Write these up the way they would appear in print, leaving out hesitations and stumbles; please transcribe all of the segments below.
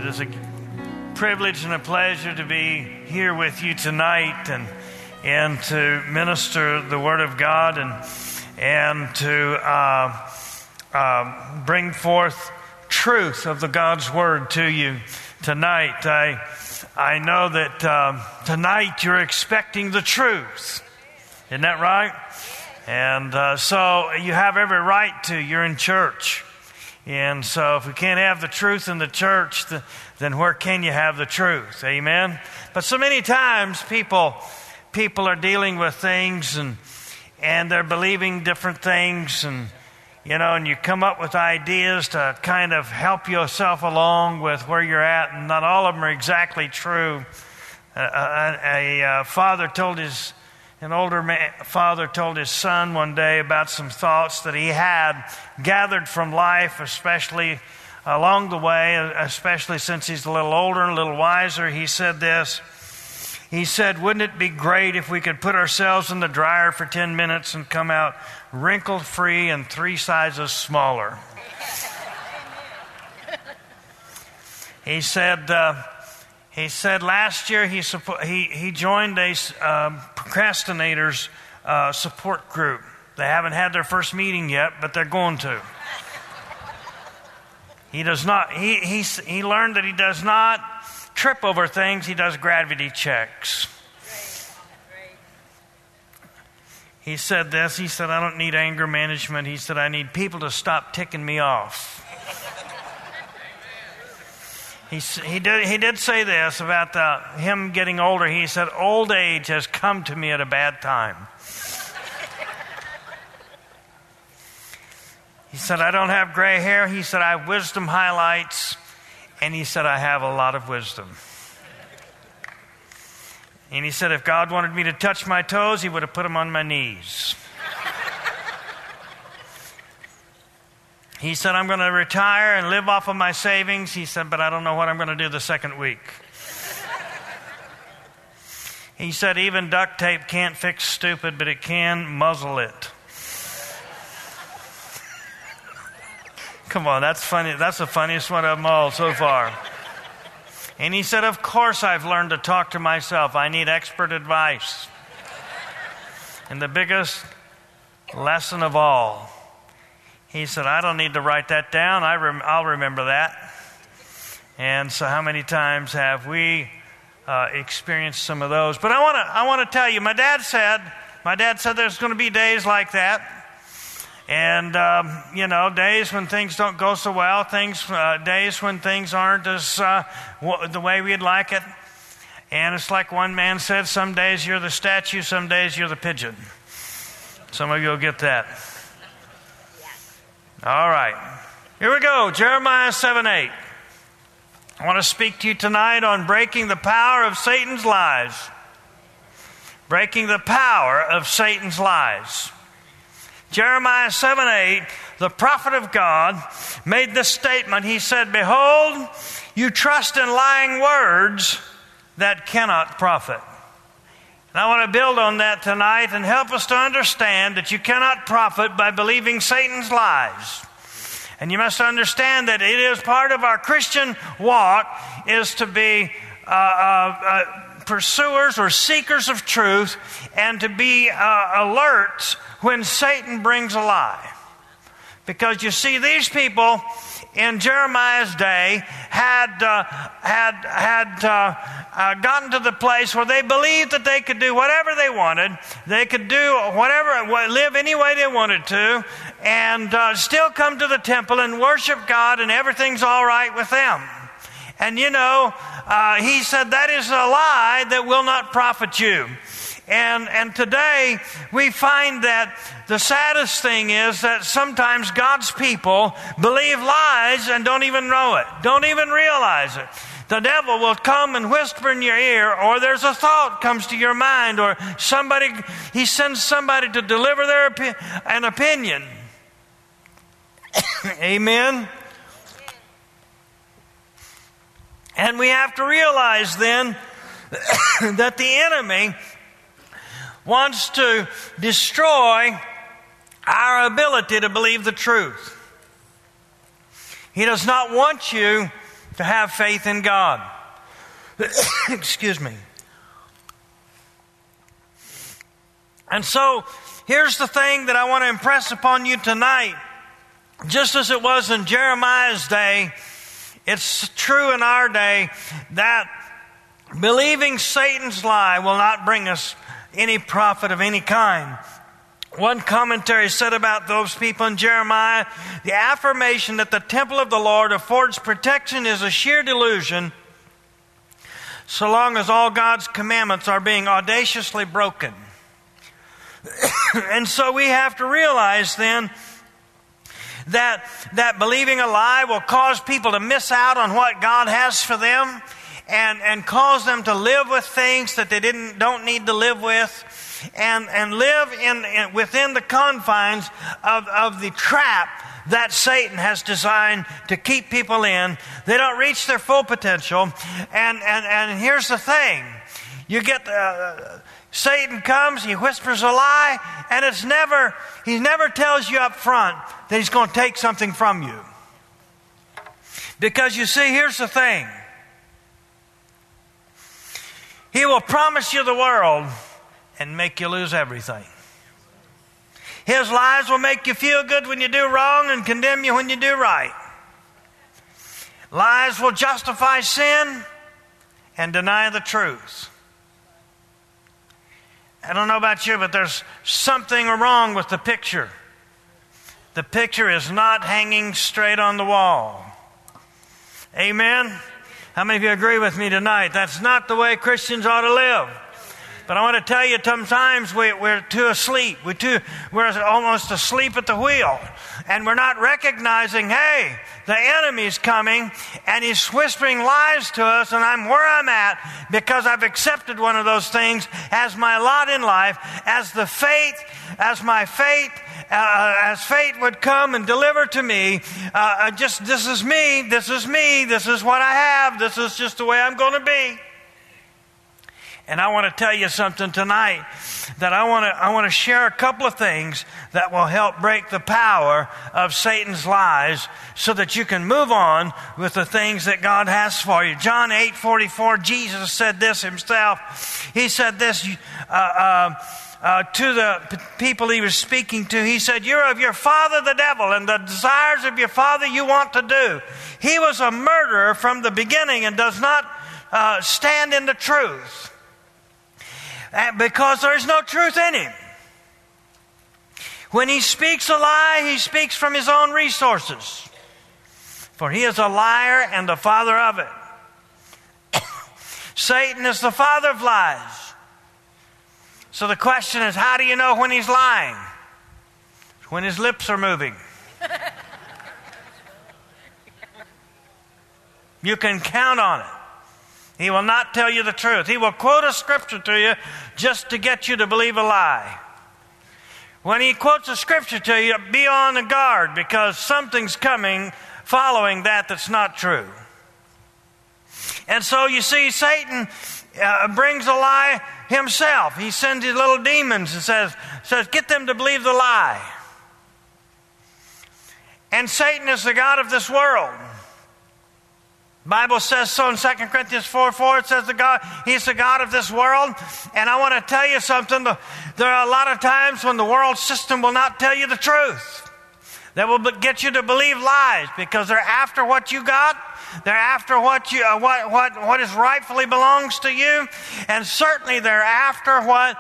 It is a privilege and a pleasure to be here with you tonight and to minister the Word of God and to bring forth truth of the God's Word to you tonight. I know that tonight you're expecting the truth. Isn't that right? And so you have every right to. You're in church. And so if we can't have the truth in the church, then where can you have the truth? Amen? But so many times people are dealing with things and they're believing different things and you come up with ideas to kind of help yourself along with where you're at, and not all of them are exactly true. An older father told his son one day about some thoughts that he had gathered from life, especially along the way, especially since he's a little older and a little wiser. He said this. He said, "Wouldn't it be great if we could put ourselves in the dryer for 10 minutes and come out wrinkle-free and 3 sizes smaller?" He said last year he joined a procrastinators support group. They haven't had their first meeting yet, but they're going to. He does not. He learned that he does not trip over things. He does gravity checks. He said this. He said, "I don't need anger management." He said, "I need people to stop ticking me off." He did say this about him getting older. He said, "Old age has come to me at a bad time." He said, "I don't have gray hair." He said, "I have wisdom highlights." And he said, "I have a lot of wisdom." And he said, "If God wanted me to touch my toes, he would have put them on my knees." He said, "I'm going to retire and live off of my savings." He said, "But I don't know what I'm going to do the second week." He said, "Even duct tape can't fix stupid, but it can muzzle it." Come on, that's funny. That's the funniest one of them all so far. And he said, "Of course I've learned to talk to myself. I need expert advice." And the biggest lesson of all, he said, "I don't need to write that down. I'll remember that." And so how many times have we experienced some of those? But I want to tell you, my dad said there's going to be days like that. And, days when things don't go so well, days when things aren't as the way we'd like it. And it's like one man said, some days you're the statue, some days you're the pigeon. Some of you will get that. All right. Here we go. Jeremiah 7:8. I want to speak to you tonight on breaking the power of Satan's lies. Breaking the power of Satan's lies. Jeremiah 7:8, the prophet of God made this statement. He said, "Behold, you trust in lying words that cannot profit." And I want to build on that tonight and help us to understand that you cannot profit by believing Satan's lies. And you must understand that it is part of our Christian walk is to be pursuers or seekers of truth and to be alert when Satan brings a lie. Because you see, these people in Jeremiah's day had gotten to the place where they believed that they could do whatever they wanted. They could do live any way they wanted to, and still come to the temple and worship God, and everything's all right with them. And he said that is a lie that will not profit you. And today we find that the saddest thing is that sometimes God's people believe lies and don't even know it, don't even realize it. The devil will come and whisper in your ear, or there's a thought comes to your mind, or he sends somebody to deliver an opinion. Amen? And we have to realize then that the enemy wants to destroy our ability to believe the truth. He does not want you to have faith in God. Excuse me. And so, here's the thing that I want to impress upon you tonight. Just as it was in Jeremiah's day, it's true in our day that believing Satan's lie will not bring us any profit of any kind. One commentary said about those people in Jeremiah, the affirmation that the temple of the Lord affords protection is a sheer delusion so long as all God's commandments are being audaciously broken. And so we have to realize then that believing a lie will cause people to miss out on what God has for them and cause them to live with things that they don't need to live with and live within the confines of the trap that Satan has designed to keep people in. They don't reach their full potential. And here's the thing. You get Satan comes, he whispers a lie, and he never tells you up front that he's going to take something from you. Because you see, here's the thing. He will promise you the world and make you lose everything. His lies will make you feel good when you do wrong and condemn you when you do right. Lies will justify sin and deny the truth. I don't know about you, but there's something wrong with the picture. The picture is not hanging straight on the wall. Amen? How many of you agree with me tonight? That's not the way Christians ought to live. But I want to tell you, sometimes we're too asleep. We're almost asleep at the wheel. And we're not recognizing, hey, the enemy's coming and he's whispering lies to us, and I'm where I'm at because I've accepted one of those things as my lot in life, as fate would come and deliver to me. This is me, this is what I have, this is just the way I'm going to be. And I want to tell you something tonight, that I want to share a couple of things that will help break the power of Satan's lies so that you can move on with the things that God has for you. John 8:44, Jesus said this himself. He said this to the people he was speaking to. He said, "You're of your father the devil, and the desires of your father you want to do. He was a murderer from the beginning and does not stand in the truth, because there is no truth in him. When he speaks a lie, he speaks from his own resources, for he is a liar and the father of it." Satan is the father of lies. So the question is, how do you know when he's lying? When his lips are moving. You can count on it. He will not tell you the truth. He will quote a scripture to you just to get you to believe a lie. When he quotes a scripture to you, be on the guard, because something's coming following that's not true. And so you see, Satan brings a lie himself. He sends his little demons and says, get them to believe the lie. And Satan is the god of this world. The Bible says so in 2 Corinthians 4:4. It says he's the god of this world. And I want to tell you something. There are a lot of times when the world system will not tell you the truth. They will get you to believe lies because they're after what you got. They're after what is rightfully belongs to you, and certainly they're after what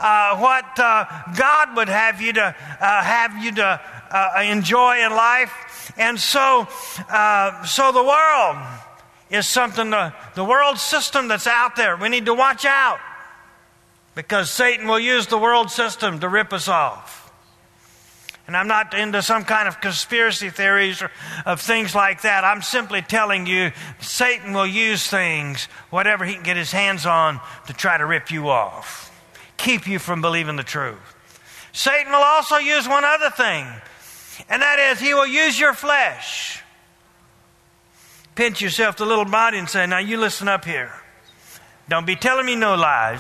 God would have you to enjoy in life. And so the world is something. The world system that's out there, we need to watch out, because Satan will use the world system to rip us off. And I'm not into some kind of conspiracy theories or of things like that. I'm simply telling you, Satan will use things, whatever he can get his hands on, to try to rip you off, keep you from believing the truth. Satan will also use one other thing, and that is he will use your flesh. Pinch yourself to the little body and say, now you listen up here. Don't be telling me no lies.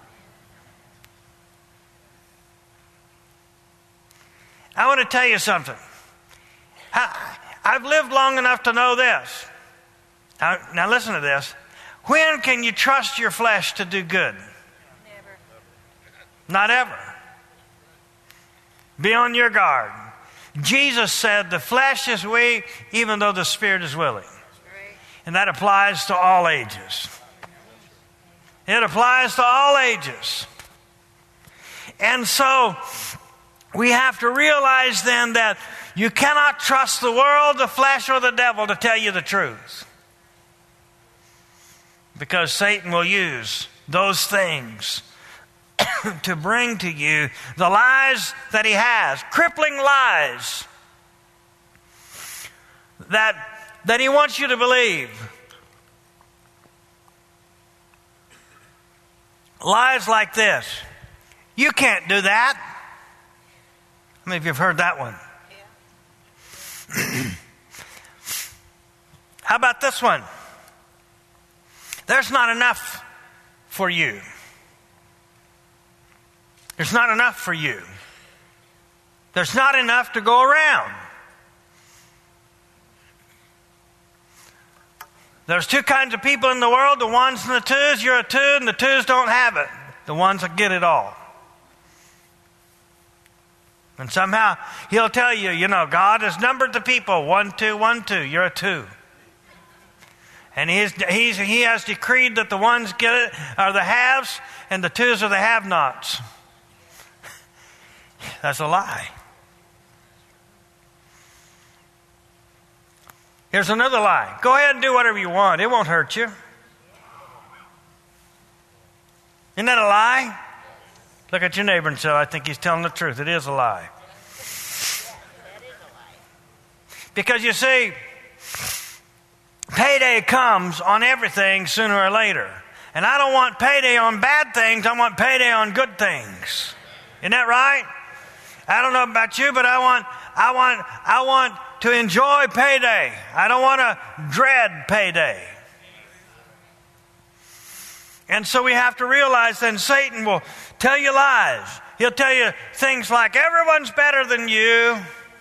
I want to tell you something. I've lived long enough to know this. Now listen to this. When can you trust your flesh to do good? Never. Not ever. Be on your guard. Jesus said the flesh is weak even though the spirit is willing. And that applies to all ages. It applies to all ages. And so we have to realize then that you cannot trust the world, the flesh, or the devil to tell you the truth. Because Satan will use those things to bring to you the lies that he has, crippling lies that he wants you to believe. Lies like this. You can't do that. How many of you have heard that one? Yeah. How about this one? There's not enough for you. There's not enough for you. There's not enough to go around. There's two kinds of people in the world, the ones and the twos. You're a two, and the twos don't have it. The ones that get it all. And somehow he'll tell you, you know, God has numbered the people. 1, 2, 1, 2. You're a two. And he has decreed that the ones get it are the haves and the twos are the have-nots. That's a lie. Here's another lie. Go ahead and do whatever you want. It won't hurt you. Isn't that a lie? Look at your neighbor and say, I think he's telling the truth. It is a lie. That is a lie. Because you see, payday comes on everything sooner or later. And I don't want payday on bad things. I want payday on good things. Isn't that right? I don't know about you, but I want to enjoy payday. I don't want to dread payday. And so we have to realize then Satan will tell you lies. He'll tell you things like, everyone's better than you.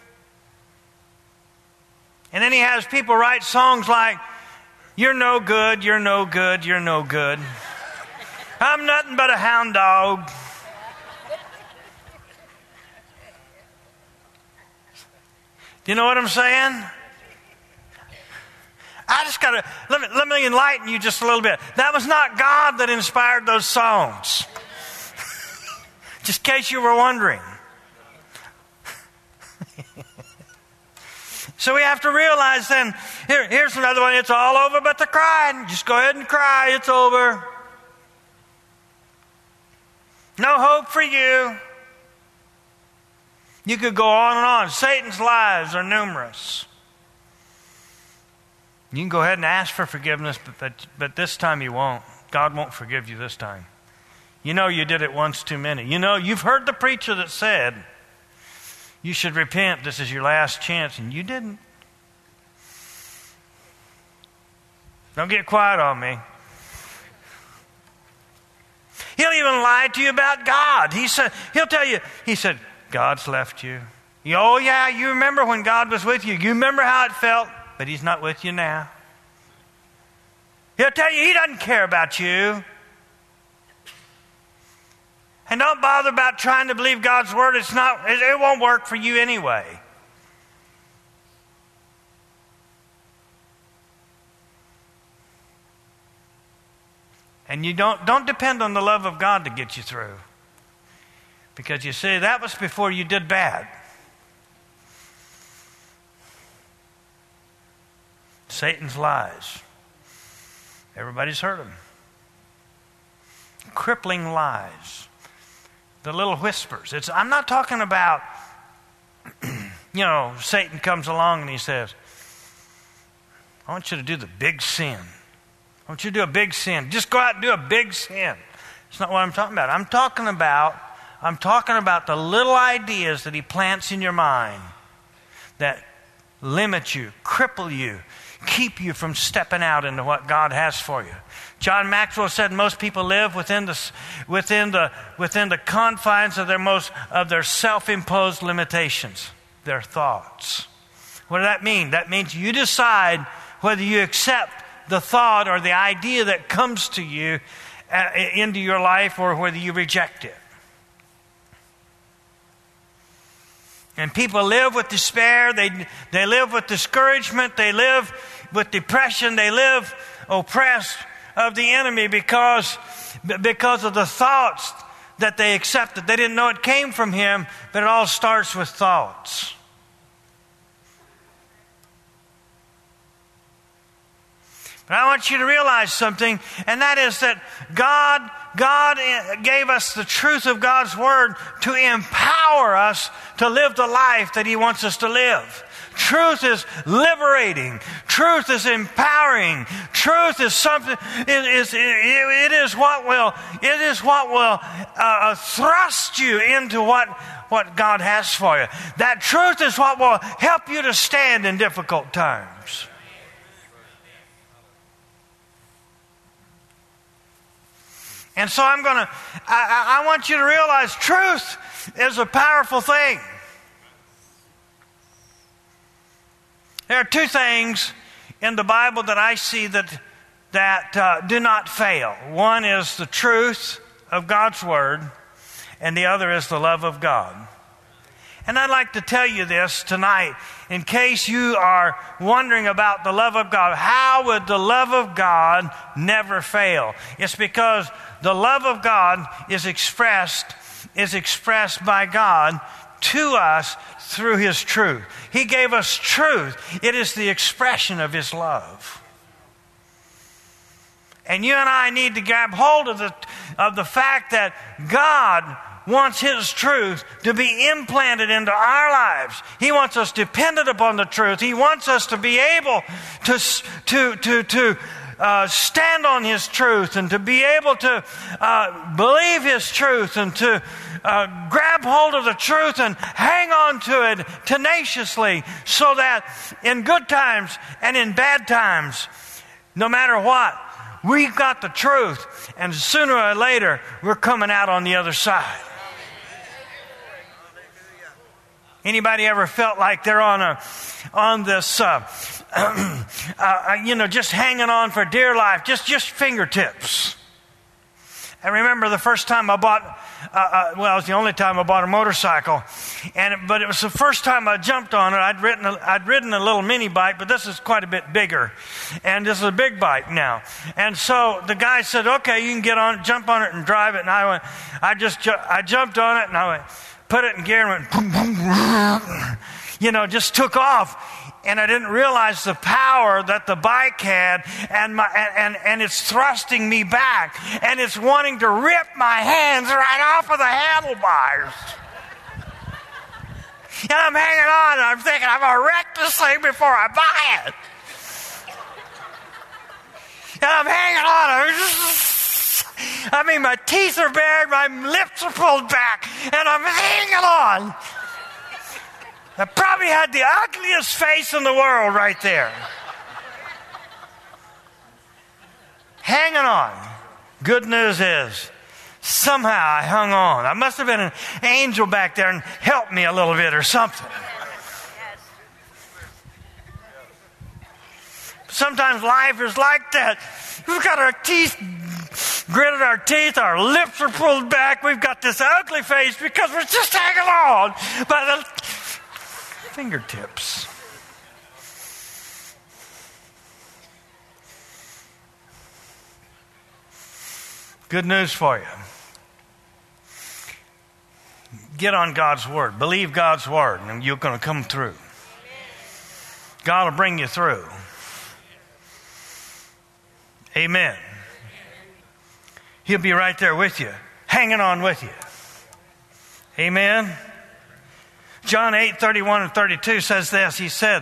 And then he has people write songs like, you're no good, you're no good, you're no good. I'm nothing but a hound dog. Do you know what I'm saying? I just got to, let me enlighten you just a little bit. That was not God that inspired those songs. Just in case you were wondering. So we have to realize then, here's another one. It's all over but the crying. Just go ahead and cry. It's over. No hope for you. You could go on and on. Satan's lies are numerous. You can go ahead and ask for forgiveness, but this time you won't. God won't forgive you this time. You know you did it once too many. You know you've heard the preacher that said, you should repent, this is your last chance, and you didn't. Don't get quiet on me. He'll even lie to you about God. He'll tell you, he said, God's left you. Oh yeah, you remember when God was with you. You remember how it felt, but he's not with you now. He'll tell you he doesn't care about you. And don't bother about trying to believe God's word. It won't work for you anyway. And you don't depend on the love of God to get you through. Because you see, that was before you did bad. Satan's lies. Everybody's heard them. Crippling lies. The little whispers. I'm not talking about, Satan comes along and he says, I want you to do the big sin. I want you to do a big sin. Just go out and do a big sin. It's not what I'm talking about. I'm talking about the little ideas that he plants in your mind that limit you, cripple you, keep you from stepping out into what God has for you. John Maxwell said most people live within the confines of their self-imposed limitations, their thoughts. What does that mean? That means you decide whether you accept the thought or the idea that comes to you into your life, or whether you reject it. And people live with despair, they live with discouragement, they live with depression, they live oppressed of the enemy because of the thoughts that they accepted. They didn't know it came from him, but it all starts with thoughts. But I want you to realize something, and that is that God gave us the truth of God's Word to empower us to live the life that He wants us to live. Truth is liberating. Truth is empowering. Truth is something. It is what will thrust you into what God has for you. That truth is what will help you to stand in difficult times. And so I want you to realize truth is a powerful thing. There are two things in the Bible that I see that do not fail. One is the truth of God's Word, and the other is the love of God. And I'd like to tell you this tonight, in case you are wondering about the love of God. How would the love of God never fail? It's because the love of God is expressed by God to us through His truth. He gave us truth. It is the expression of His love. And you and I need to grab hold of the fact that God wants His truth to be implanted into our lives. He wants us dependent upon the truth. He wants us to be able to stand on His truth, and to be able to believe His truth, and to grab hold of the truth and hang on to it tenaciously, so that in good times and in bad times, no matter what, we've got the truth, and sooner or later we're coming out on the other side. Anybody ever felt like they're on this just hanging on for dear life, just fingertips? I remember the first time I bought, it was the only time I bought a motorcycle, but it was the first time I jumped on it. I'd ridden a little mini bike, but this is quite a bit bigger, and this is a big bike now. And so the guy said, "Okay, you can get on it, jump on it, and drive it." And I jumped on it, and I went, put it in gear, and went boom, boom, just took off. And I didn't realize the power that the bike had, and it's thrusting me back, and it's wanting to rip my hands right off of the handlebars. And I'm hanging on, and I'm thinking, I'm going to wreck this thing before I buy it. And I'm hanging on. My teeth are bared, my lips are pulled back, and I'm hanging on. I probably had the ugliest face in the world right there. Hanging on. Good news is, somehow I hung on. I must have been an angel back there and helped me a little bit or something. Sometimes life is like that. We've got our teeth gritted, our teeth, our lips are pulled back. We've got this ugly face because we're just hanging on by the fingertips. Good news for you. Get on God's Word. Believe God's Word, and you're going to come through. God will bring you through. Amen. He'll be right there with you, hanging on with you. Amen. John 8:31 and 32 says this. He said,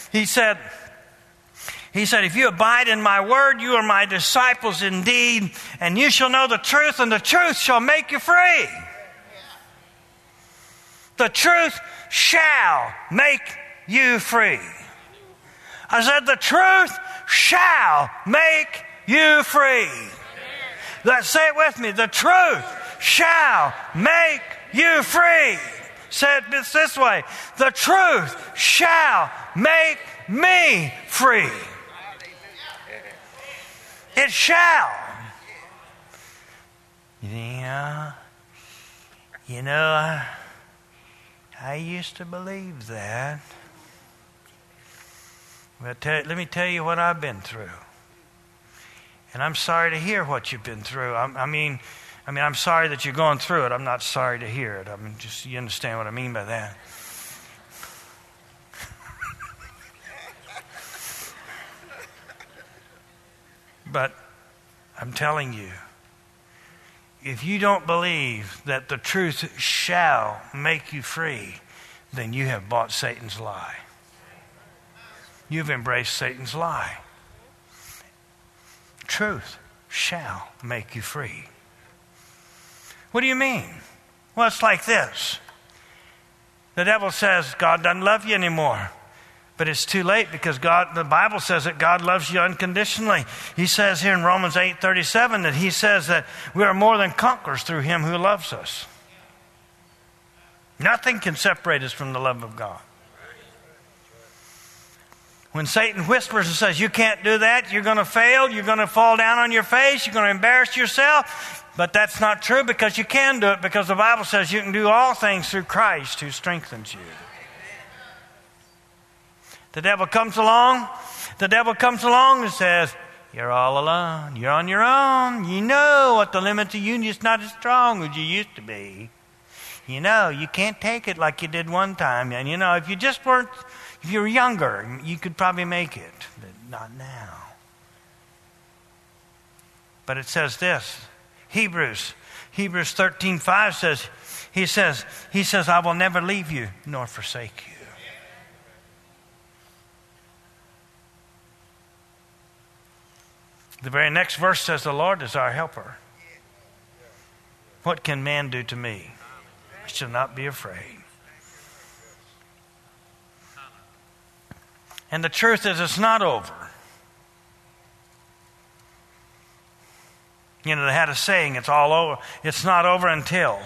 if you abide in my word, you are my disciples indeed, and you shall know the truth, and the truth shall make you free. The truth shall make you free. I said, the truth shall make you free. Let's say it with me. The truth shall make you free. Say it this way. The truth shall make me free. It shall. Yeah. You know, I used to believe that. But let me tell you what I've been through. And I'm sorry to hear what you've been through. I mean, I'm sorry that you're going through it. I'm not sorry to hear it. I mean, just you understand what I mean by that. But I'm telling you, if you don't believe that the truth shall make you free, then you have bought Satan's lie. You've embraced Satan's lie. Truth shall make you free. What do you mean? Well, it's like this. The devil says God doesn't love you anymore. But it's too late because the Bible says that God loves you unconditionally. He says here in Romans 8:37 that he says that we are more than conquerors through him who loves us. Nothing can separate us from the love of God. When Satan whispers and says, you can't do that, you're going to fail, you're going to fall down on your face, you're going to embarrass yourself. But that's not true because you can do it because the Bible says you can do all things through Christ who strengthens you. The devil comes along and says, you're all alone. You're on your own. You know what the limit to you is not as strong as you used to be. You know, you can't take it like you did one time. And you know, if you were younger, you could probably make it. But not now. But it says this. Hebrews 13:5 says, he says, I will never leave you nor forsake you. The very next verse says, the Lord is our helper. What can man do to me? I shall not be afraid. And the truth is, it's not over. You know, they had a saying, it's all over. It's not over until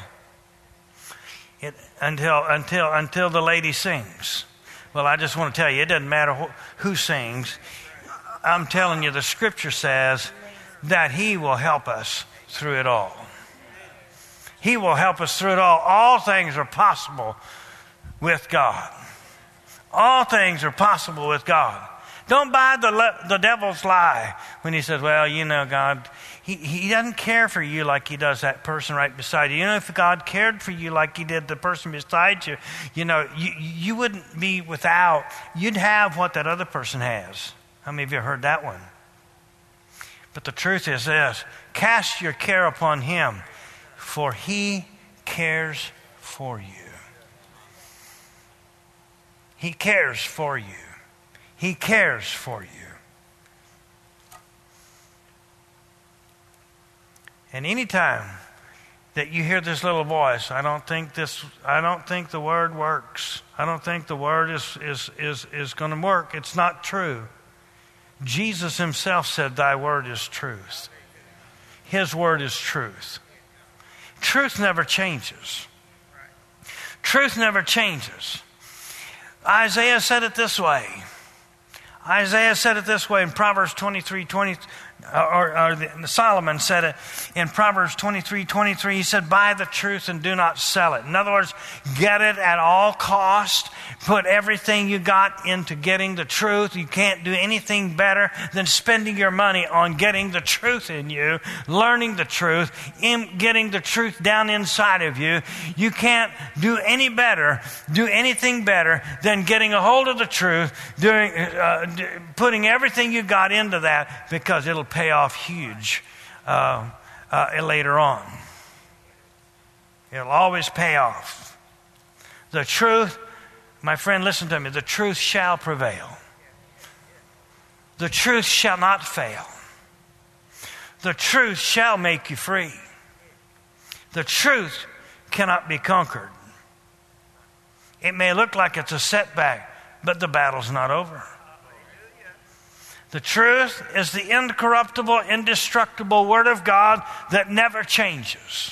the lady sings. Well, I just want to tell you, it doesn't matter who sings. I'm telling you, the scripture says that he will help us through it all. He will help us through it all. All things are possible with God. All things are possible with God. Don't buy the devil's lie when he says, well, you know, God, he doesn't care for you like he does that person right beside you. You know, if God cared for you like he did the person beside you, you know, you wouldn't be without. You'd have what that other person has. How many of you heard that one? But the truth is this. Cast your care upon him, for he cares for you. He cares for you. He cares for you. And anytime that you hear this little voice, I don't think the word works. I don't think the word is going to work. It's not true. Jesus himself said, thy word is truth. His word is truth. Truth never changes. Truth never changes. Isaiah said it this way. Isaiah said it this way in Proverbs 23:20. Solomon said it in Proverbs 23:23. He said, buy the truth and do not sell it. In other words, get it at all cost. Put everything you got into getting the truth. You can't do anything better than spending your money on getting the truth in you, learning the truth, getting the truth down inside of you. You can't do anything better than getting a hold of the truth, putting everything you got into that, because it'll pay off huge later on. It'll always pay off. The truth, my friend, listen to me. The truth shall prevail. The truth shall not fail. The truth shall make you free. The truth cannot be conquered. It may look like it's a setback, but the battle's not over. The truth is the incorruptible, indestructible Word of God that never changes.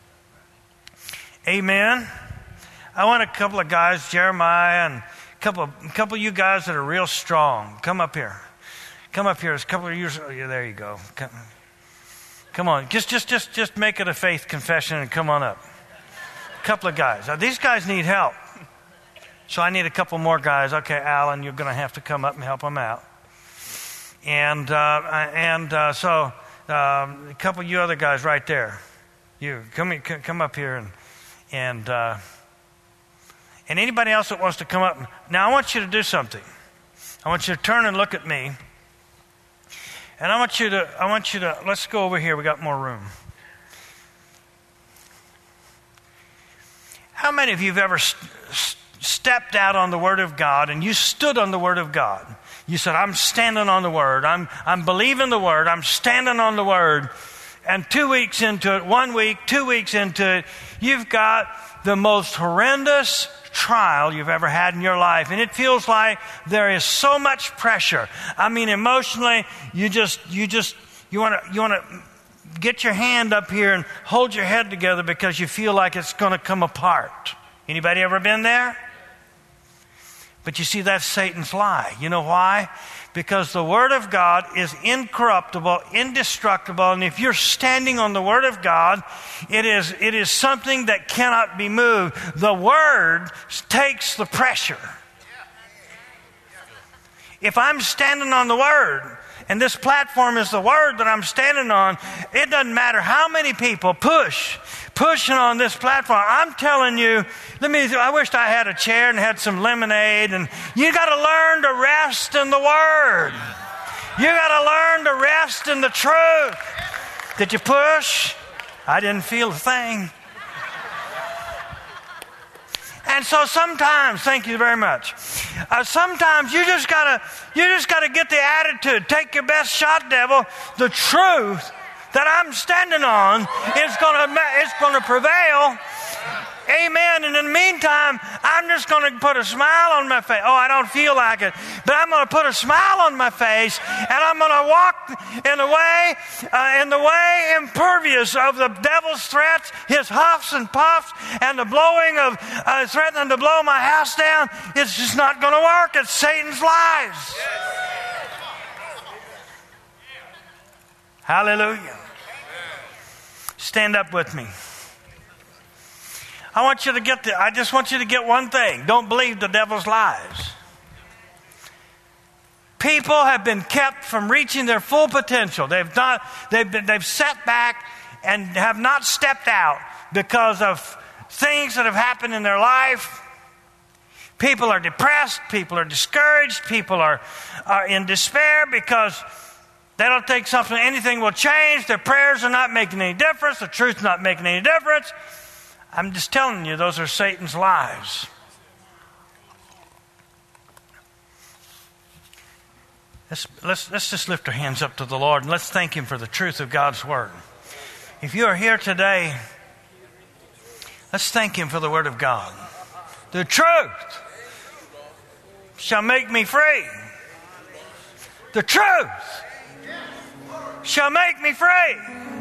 Amen. I want a couple of guys, Jeremiah and a couple of you guys that are real strong. Come up here. Come up here. It's a couple of years. Oh, yeah, there you go. Come on. Just make it a faith confession and come on up. A couple of guys. Now, these guys need help. So I need a couple more guys. Okay, Alan, you're going to have to come up and help them out. And so a couple of you other guys right there. You come up here and anybody else that wants to come up. Now I want you to do something. I want you to turn and look at me. And I want you to let's go over here. We got more room. How many of you have ever stepped out on the Word of God and you stood on the Word of God? You said, I'm standing on the Word. I'm believing the Word. I'm standing on the Word. And 2 weeks into it, 1 week, 2 weeks into it, you've got the most horrendous trial you've ever had in your life. And it feels like there is so much pressure. I mean, emotionally, you want to get your hand up here and hold your head together because you feel like it's going to come apart. Anybody ever been there? But you see, that's Satan's lie. You know why? Because the Word of God is incorruptible, indestructible, and if you're standing on the Word of God, it is something that cannot be moved. The Word takes the pressure. If I'm standing on the Word, and this platform is the Word that I'm standing on, it doesn't matter how many people pushing on this platform. I'm telling you, I wished I had a chair and had some lemonade. And you got to learn to rest in the Word. You got to learn to rest in the truth. Did you push? I didn't feel a thing. And so sometimes, thank you very much. Sometimes you just gotta get the attitude. Take your best shot, devil. The truth that I'm standing on is going to prevail. Amen. And in the meantime, I'm just going to put a smile on my face. Oh, I don't feel like it. But I'm going to put a smile on my face, and I'm going to walk in the way impervious of the devil's threats, his huffs and puffs, and the blowing of threatening to blow my house down. It's just not going to work. It's Satan's lies. Hallelujah. Stand up with me. I just want you to get one thing. Don't believe the devil's lies. People have been kept from reaching their full potential. They've sat back and have not stepped out because of things that have happened in their life. People are depressed. People are discouraged. People are in despair because they don't think anything will change. Their prayers are not making any difference. The truth's not making any difference. I'm just telling you, those are Satan's lies. Let's just lift our hands up to the Lord and let's thank Him for the truth of God's Word. If you are here today, let's thank Him for the Word of God. The truth shall make me free. The truth shall make me free.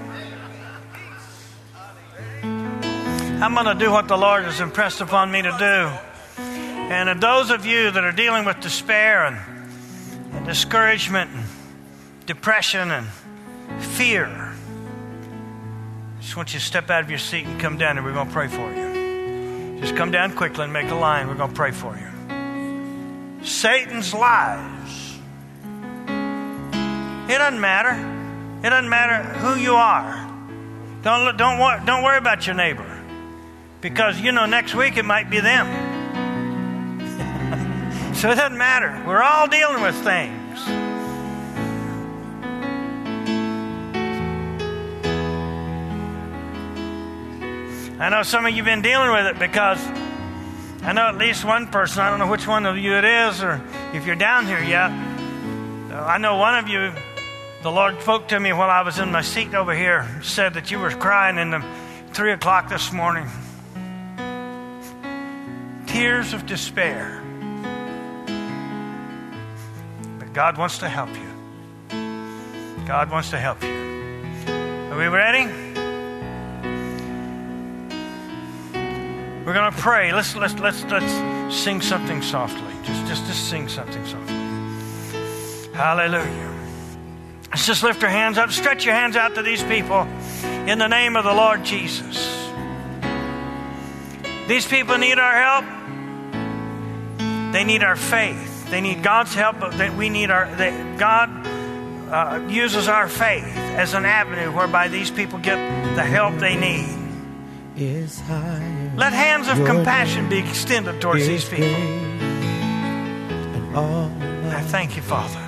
I'm going to do what the Lord has impressed upon me to do. And those of you that are dealing with despair and discouragement and depression and fear, I just want you to step out of your seat and come down and we're going to pray for you. Just come down quickly and make a line. We're going to pray for you. Satan's lies. It doesn't matter. It doesn't matter who you are. Don't worry about your neighbor. Because, next week it might be them. So it doesn't matter. We're all dealing with things. I know some of you have been dealing with it because I know at least one person, I don't know which one of you it is or if you're down here yet. I know one of you, the Lord spoke to me while I was in my seat over here, said that you were crying in the 3 o'clock this morning. Tears of despair. But God wants to help you. God wants to help you. Are we ready? We're going to pray. Let's sing something softly. Just sing something softly. Hallelujah. Let's just lift our hands up. Stretch your hands out to these people in the name of the Lord Jesus. These people need our help. They need our faith. They need God's help, but we need God uses our faith as an avenue whereby these people get the help they need. Let hands of compassion be extended towards these people. I thank you, Father.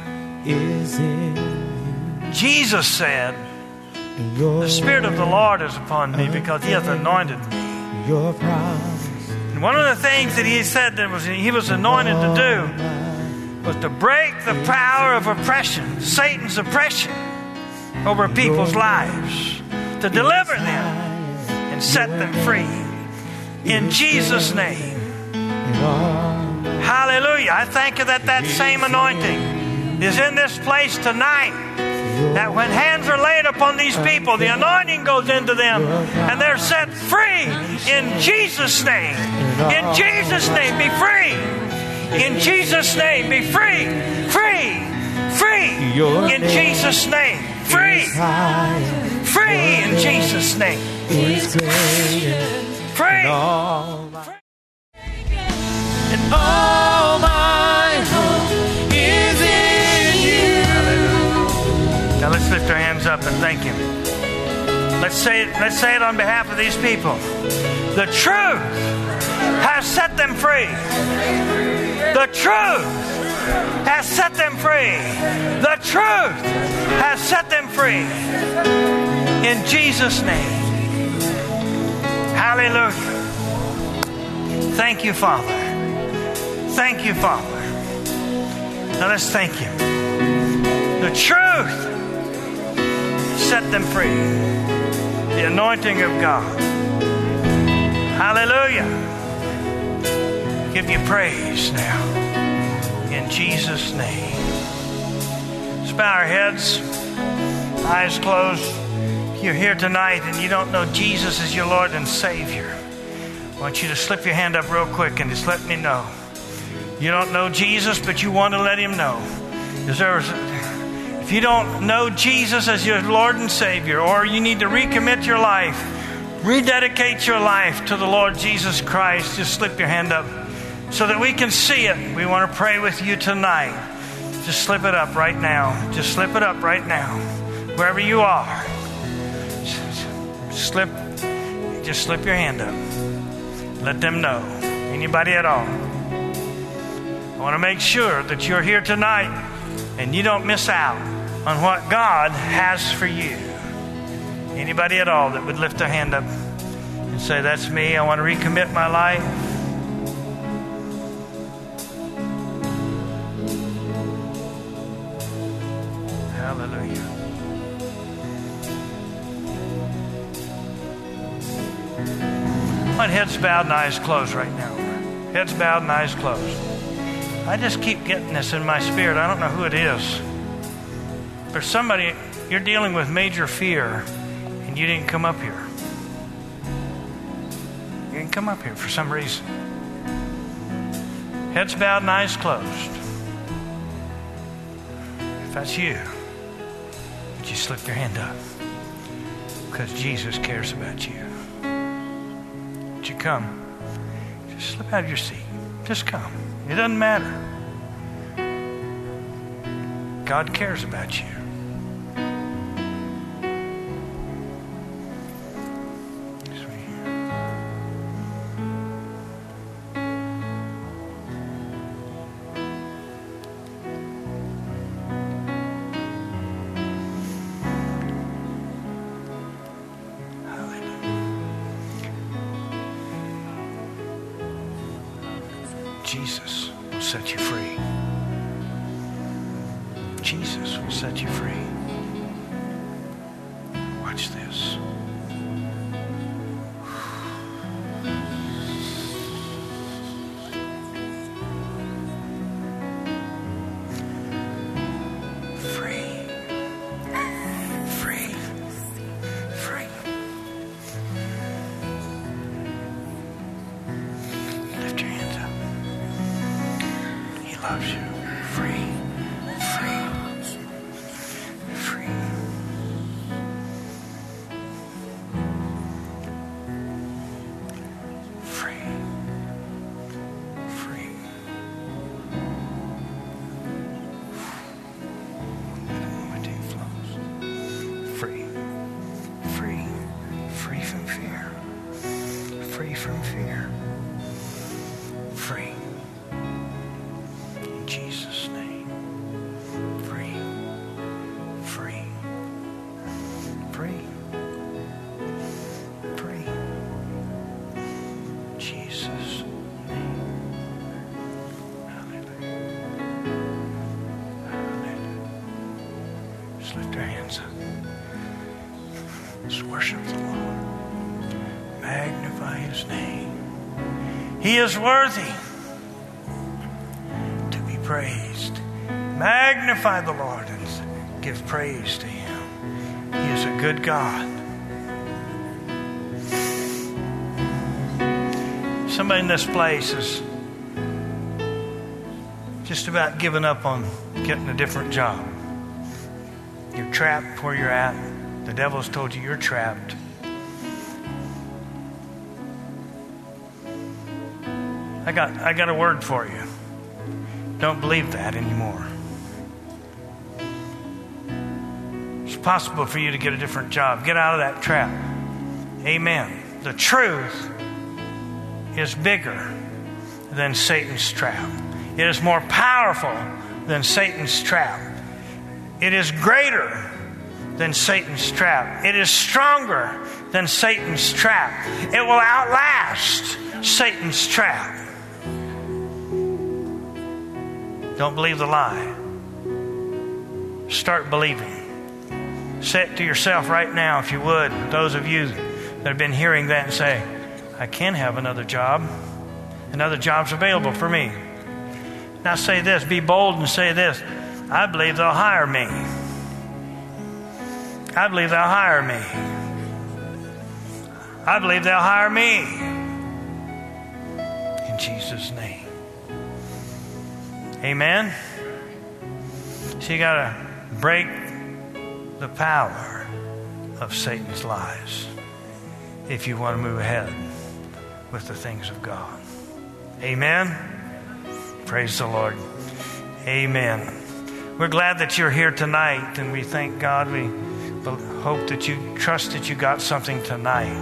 Jesus said, the Spirit of the Lord is upon me because He hath anointed me. And one of the things that He said that He was anointed to do was to break the power of oppression, Satan's oppression over people's lives, to deliver them and set them free. In Jesus' name. Hallelujah. I thank you that same anointing is in this place tonight. That when hands are laid upon these people, the anointing goes into them and they're set free in Jesus' name. In Jesus' name, be free. In Jesus' name, be free. Free. Free. In Jesus' name. Free. Free in Jesus' name. Free. And all my hope is in you. Hallelujah. Now let's lift our hands up and thank Him. Let's say it on behalf of these people. The truth has set them free. The truth has set them free. The truth has set them free. In Jesus' name. Hallelujah. Thank you, Father. Thank you, Father. Now let's thank Him. The truth set them free. The anointing of God. Hallelujah. Give you praise now. In Jesus' name. Let's bow our heads. Eyes closed. If you're here tonight and you don't know Jesus as your Lord and Savior, I want you to slip your hand up real quick and just let me know. You don't know Jesus, but you want to let Him know. If you don't know Jesus as your Lord and Savior, or you need to recommit your life, rededicate your life to the Lord Jesus Christ, just slip your hand up so that we can see it. We want to pray with you tonight. Just slip it up right now. Just slip it up right now. Wherever you are. Just slip your hand up. Let them know. Anybody at all. I want to make sure that you're here tonight and you don't miss out on what God has for you. Anybody at all that would lift their hand up and say, that's me, I want to recommit my life. Hallelujah. My head's bowed and eyes closed right now. Heads bowed and eyes closed. I just keep getting this in my spirit. I don't know who it is. There's somebody, you're dealing with major fear and you didn't come up here. You didn't come up here for some reason. Heads bowed and eyes closed. If that's you, would you slip your hand up? Because Jesus cares about you. Would you come? Just slip out of your seat. Just come. It doesn't matter. God cares about you. Jesus will set you free. Jesus will set you free. Watch this. Free. Free. Free. Lift your hands up. He loves you. Free. Free. Free. from fear. Free. In Jesus' name. Free. Free. Free. Free. Jesus' name. Hallelujah. Hallelujah. Just lift our hands up. Let's worship the Lord. Magnify His name. He is worthy to be praised. Magnify the Lord and give praise to Him. He is a good God. Somebody in this place is just about giving up on getting a different job. You're trapped where you're at. The devil's told you you're trapped. I got a word for you. Don't believe that anymore. It's possible for you to get a different job. Get out of that trap. Amen. The truth is bigger than Satan's trap. It is more powerful than Satan's trap. It is greater than Satan's trap. It is stronger than Satan's trap. It will outlast Satan's trap. Don't believe the lie. Start believing. Say it to yourself right now, if you would. Those of you that have been hearing that and say, I can have another job. Another job's available for me. Now say this. Be bold and say this. I believe they'll hire me. I believe they'll hire me. I believe they'll hire me. In Jesus' name. Amen. So you got to break the power of Satan's lies if you want to move ahead with the things of God. Amen. Praise the Lord. Amen. We're glad that you're here tonight, and we thank God. We hope that you trust that you got something tonight.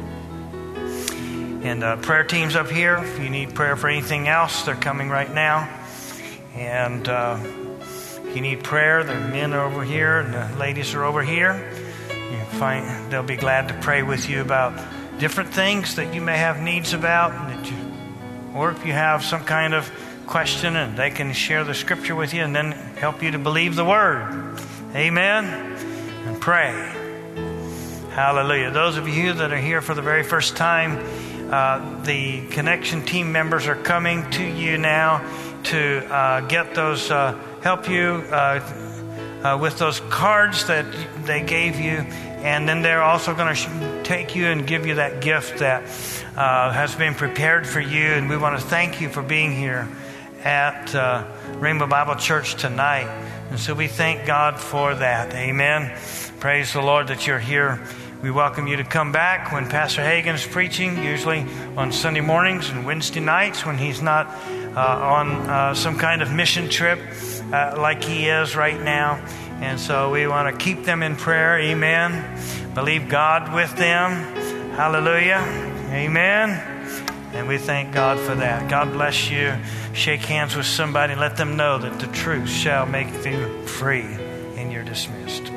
And prayer team's up here. If you need prayer for anything else, they're coming right now. And if you need prayer, the men are over here and the ladies are over here. They'll be glad to pray with you about different things that you may have needs about, and or if you have some kind of question, and they can share the scripture with you and then help you to believe the word. Amen. And pray. Hallelujah. Those of you that are here for the very first time, the connection team members are coming to you now to get those, help you with those cards that they gave you. And then they're also going to take you and give you that gift that has been prepared for you. And we want to thank you for being here at Rainbow Bible Church tonight. And so we thank God for that. Amen. Praise the Lord that you're here. We welcome you to come back when Pastor Hagin's preaching, usually on Sunday mornings and Wednesday nights when he's not on some kind of mission trip like he is right now. And so we want to keep them in prayer. Amen. Believe God with them. Hallelujah. Amen. And we thank God for that. God bless you. Shake hands with somebody and let them know that the truth shall make you free. And you're dismissed.